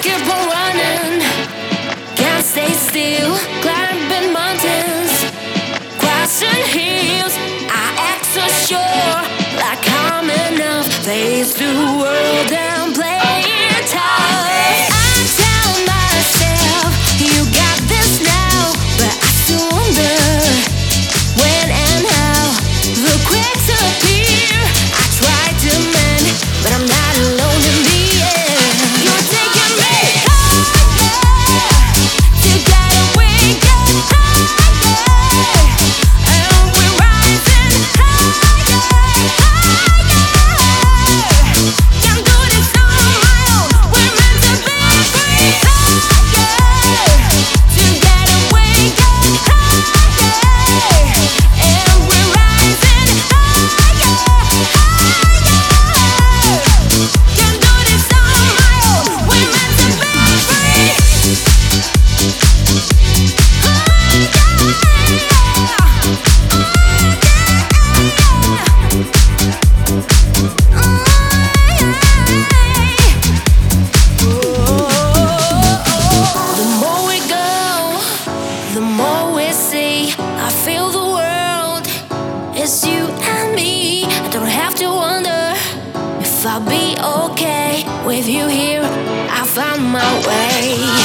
keep on running, can't stay still, climbing mountains, crossing hills. I act so sure, like I'm enough. Face the world and play it tough. I tell myself, you got this now, but I still wonder when and how the cracks appear. I try to mend, but I'm not alone in the air. You're taking me higher, together we get higher, and we're rising higher, higher. Can't do this on my own. We're meant to be free. Higher, together we get higher, and we're rising higher, higher. Can't do this on my own. We're meant to be free. The more we go, the more we see. I feel the world, it's you and me. I don't have to wonder if I'll be okay with you here. I found my way.